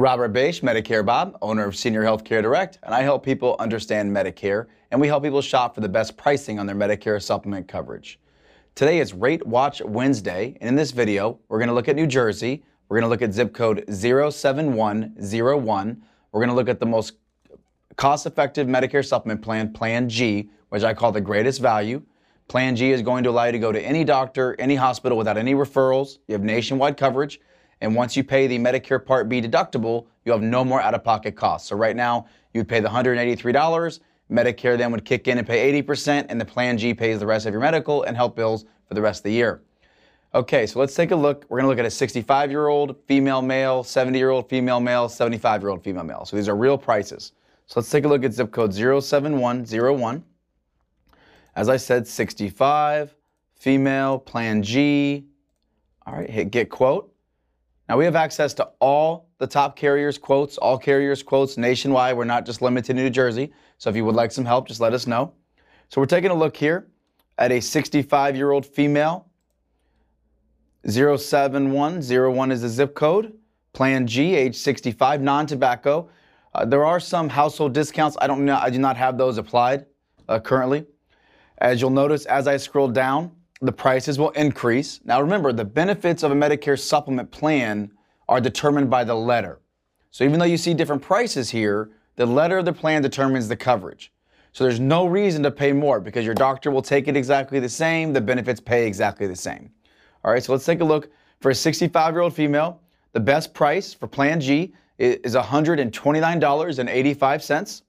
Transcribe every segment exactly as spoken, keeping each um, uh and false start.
Robert Bache, Medicare Bob, owner of Senior Healthcare Direct, and I help people understand Medicare, and we help people shop for the best pricing on their Medicare supplement coverage. Today is Rate Watch Wednesday, and in this video, we're going to look at New Jersey. We're going to look at zip code zero seven one zero one. We're going to look at the most cost-effective Medicare supplement plan, Plan G, which I call the greatest value. Plan G is going to allow you to go to any doctor, any hospital without any referrals. You have nationwide coverage. And once you pay the Medicare Part B deductible, you have no more out-of-pocket costs. So right now, you would pay the one hundred eighty-three dollars. Medicare then would kick in and pay eighty percent, and the Plan G pays the rest of your medical and health bills for the rest of the year. Okay, so let's take a look. We're going to look at a sixty-five-year-old female male, seventy-year-old female male, seventy-five-year-old female male. So these are real prices. So let's take a look at zip code zero seven one zero one. As I said, sixty-five, female, Plan G. All right, hit get quote. Now we have access to all the top carriers' quotes, all carriers' quotes nationwide. We're not just limited to New Jersey. So if you would like some help, just let us know. So we're taking a look here at a sixty-five-year-old female. zero seven one zero one is the zip code. Plan G, age sixty-five, non-tobacco. Uh, there are some household discounts. I don't know. I do not have those applied uh, currently. As you'll notice, as I scroll down, the prices will increase. Now remember, the benefits of a Medicare supplement plan are determined by the letter. So even though you see different prices here, the letter of the plan determines the coverage. So there's no reason to pay more because your doctor will take it exactly the same, the benefits pay exactly the same. All right, so let's take a look. For a sixty-five-year-old female, the best price for Plan G is one hundred twenty-nine dollars and eighty-five cents.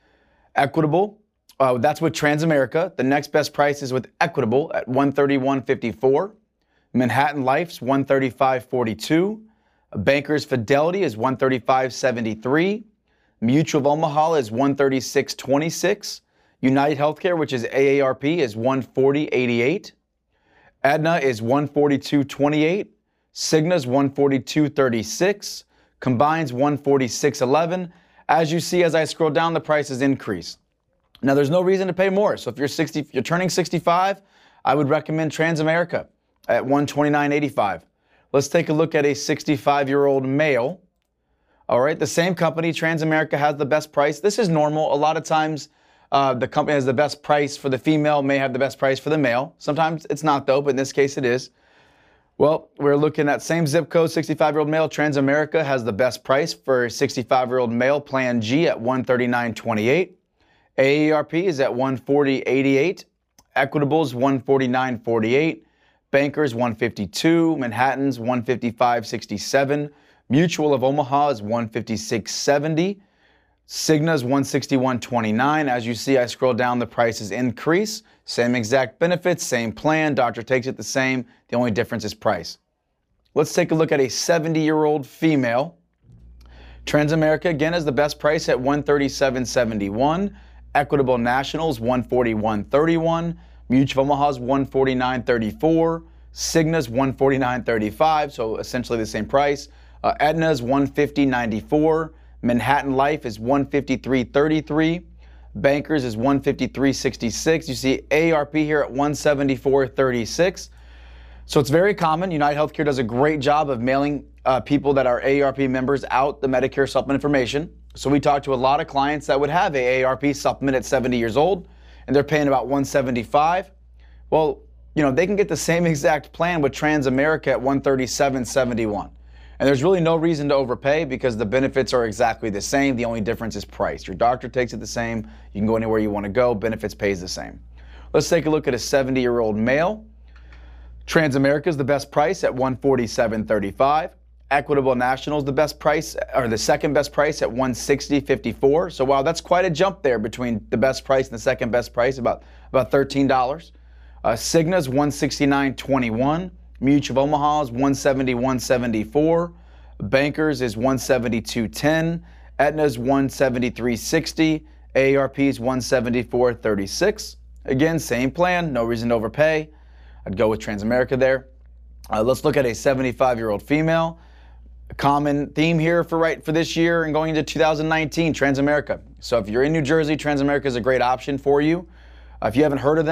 Equitable. Uh, that's with Transamerica. The next best price is with Equitable at one hundred thirty-one dollars and fifty-four cents. Manhattan Life's one hundred thirty-five dollars and forty-two cents. Bankers Fidelity is one hundred thirty-five dollars and seventy-three cents. Mutual of Omaha is one hundred thirty-six dollars and twenty-six cents. United Healthcare, which is A A R P, is one hundred forty dollars and eighty-eight cents. Aetna is one hundred forty-two dollars and twenty-eight cents. Cigna's one hundred forty-two dollars and thirty-six cents. Combine's one hundred forty-six dollars and eleven cents. As you see, as I scroll down, the prices increase. Now, there's no reason to pay more. So if you're sixty, if you're turning sixty-five, I would recommend Transamerica at one hundred twenty-nine dollars and eighty-five cents. Let's take a look at a sixty-five-year-old male. All right, the same company, Transamerica, has the best price. This is normal. A lot of times, uh, the company has the best price for the female, may have the best price for the male. Sometimes it's not, though, but in this case, it is. Well, we're looking at same zip code, sixty-five-year-old male. Transamerica has the best price for a sixty-five-year-old male, Plan G, at one hundred thirty-nine dollars and twenty-eight cents. A A R P is at one hundred forty dollars and eighty-eight cents. Equitable's one hundred forty-nine dollars and forty-eight cents. Bankers one hundred fifty-two dollars. Manhattan's one hundred fifty-five dollars and sixty-seven cents. Mutual of Omaha is one hundred fifty-six dollars and seventy cents. Cigna's one hundred sixty-one dollars and twenty-nine cents. As you see, I scroll down, the prices increase. Same exact benefits, same plan. Doctor takes it the same. The only difference is price. Let's take a look at a seventy-year-old female. Transamerica, again, is the best price at one hundred thirty-seven dollars and seventy-one cents. Equitable National's one hundred forty-one dollars and thirty-one cents. Mutual of Omaha's one hundred forty-nine dollars and thirty-four cents. Cigna's one hundred forty-nine dollars and thirty-five cents, so essentially the same price. Uh, Aetna's one hundred fifty dollars and ninety-four cents. Manhattan Life is one hundred fifty-three dollars and thirty-three cents. Bankers is one hundred fifty-three dollars and sixty-six cents. You see A A R P here at one hundred seventy-four dollars and thirty-six cents. So it's very common. United Healthcare does a great job of mailing uh, people that are A A R P members out the Medicare supplement information. So we talk to a lot of clients that would have a A A R P supplement at seventy years old, and they're paying about one hundred seventy-five dollars. Well, you know, they can get the same exact plan with Transamerica at one hundred thirty-seven dollars and seventy-one cents. And there's really no reason to overpay because the benefits are exactly the same. The only difference is price. Your doctor takes it the same. You can go anywhere you want to go. Benefits pays the same. Let's take a look at a seventy-year-old male. Transamerica is the best price at one hundred forty-seven dollars and thirty-five cents. Equitable National is the best price, or the second best price at one hundred sixty dollars and fifty-four cents. So wow, that's quite a jump there between the best price and the second best price, about, about thirteen dollars. Uh, Cigna's one hundred sixty-nine dollars and twenty-one cents. Mutual of Omaha's one hundred seventy-one dollars and seventy-four cents. Bankers is one hundred seventy-two dollars and ten cents. Aetna's one hundred seventy-three dollars and sixty cents. A A R P's one hundred seventy-four dollars and thirty-six cents. Again, same plan, no reason to overpay. I'd go with Transamerica there. Uh, let's look at a seventy-five-year-old female. A common theme here for right for this year and going into two thousand nineteen, Transamerica. So if you're in New Jersey, Transamerica is a great option for you. Uh, if you haven't heard of them,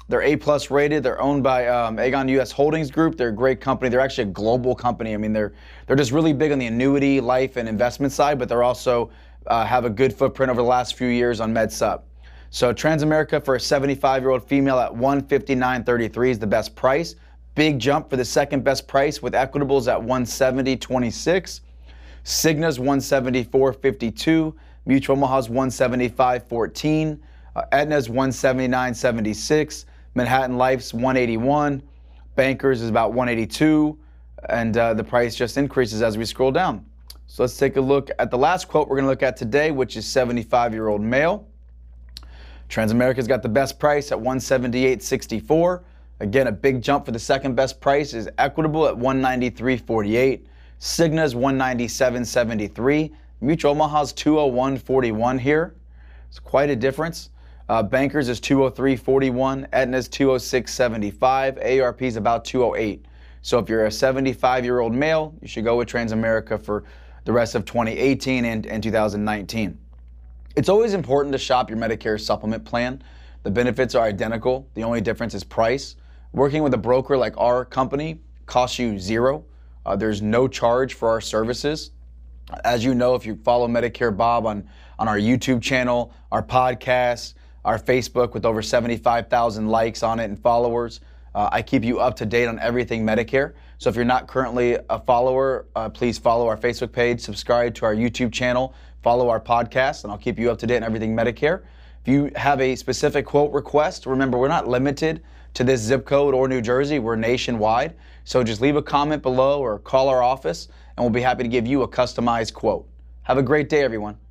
They're A plus rated. They're owned by um, Aegon U S Holdings Group. They're a great company. They're actually a global company. I mean, they're they're just really big on the annuity, life, and investment side, but they're also uh, have a good footprint over the last few years on MedSup. So Transamerica for a seventy-five-year-old female at one fifty-nine thirty-three is the best price. Big jump for the second best price with Equitables at one seventy twenty-six. Cigna's one seventy-four fifty-two. Mutual Omaha's one seventy-five fourteen. Uh, Aetna's one seventy-nine seventy-six. Manhattan Life's one eighty-one. Bankers is about one eighty-two. And uh, the price just increases as we scroll down. So let's take a look at the last quote we're going to look at today, which is seventy-five-year-old male. Transamerica's got the best price at one seventy-eight sixty-four. Again, a big jump for the second best price is Equitable at one ninety-three forty-eight. Cigna's one ninety-seven seventy-three. Mutual Omaha's two oh one forty-one here. It's quite a difference. Uh, Bankers is two oh three forty-one. Aetna's two oh six seventy-five. A A R P's about two oh eight. So if you're a seventy-five-year-old male, you should go with Transamerica for the rest of twenty eighteen and, and two thousand nineteen. It's always important to shop your Medicare supplement plan. The benefits are identical. The only difference is price. Working with a broker like our company costs you zero. Uh, there's no charge for our services. As you know, if you follow Medicare Bob on, on our YouTube channel, our podcast, our Facebook with over seventy-five thousand likes on it and followers, uh, I keep you up to date on everything Medicare. So if you're not currently a follower, uh, please follow our Facebook page, subscribe to our YouTube channel, follow our podcast, and I'll keep you up to date on everything Medicare. If you have a specific quote request, remember we're not limited to this zip code or New Jersey. We're nationwide. So just leave a comment below or call our office and we'll be happy to give you a customized quote. Have a great day, everyone.